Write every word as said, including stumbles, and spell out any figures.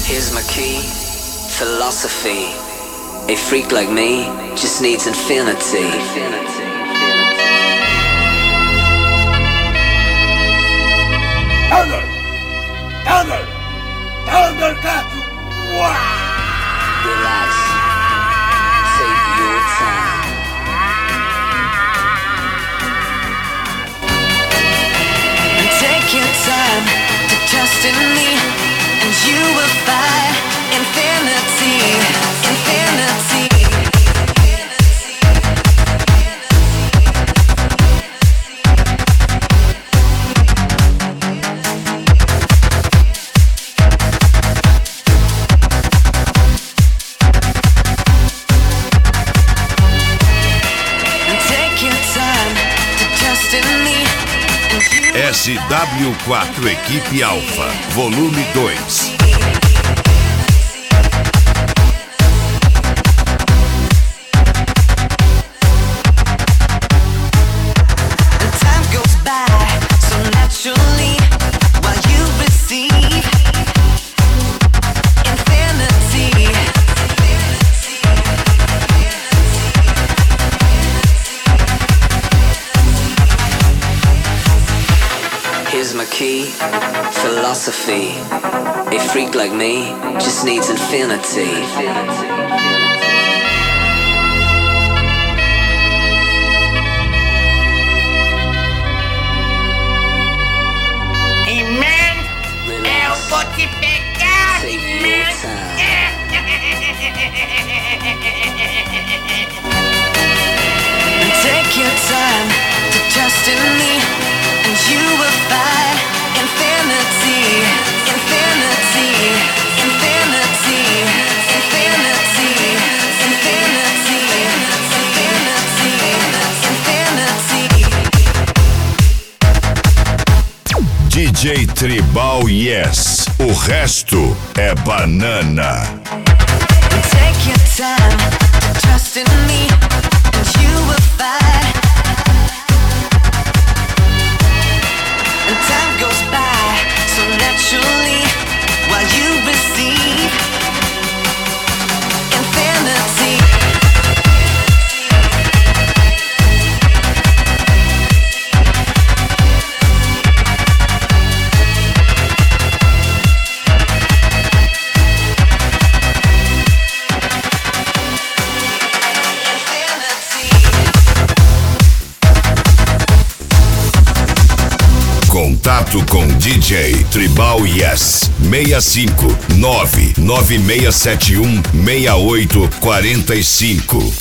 Here's my key, philosophy. A freak like me just needs infinity. Thunder! Thunder! Thundercat! Relax. Take your time. And take your time to trust in me, and you will find infinity, infinity. S W quatro Equipe Alpha, volume dois. Here's my key, philosophy. A freak like me just needs infinity. Hey man, eu vou te pegar, Take your man. time. Take your time to trust in me, and you will find infinity, infinity, infinity, infinity, infinity, infinity, infinity. D J Tribal Yes, o resto é banana. Take your time to trust in me, and you will find. And time goes by so naturally while you receive infinity. Contato com D J Tribal Yes, seis cinco nove nove seis sete um seis oito quatro cinco.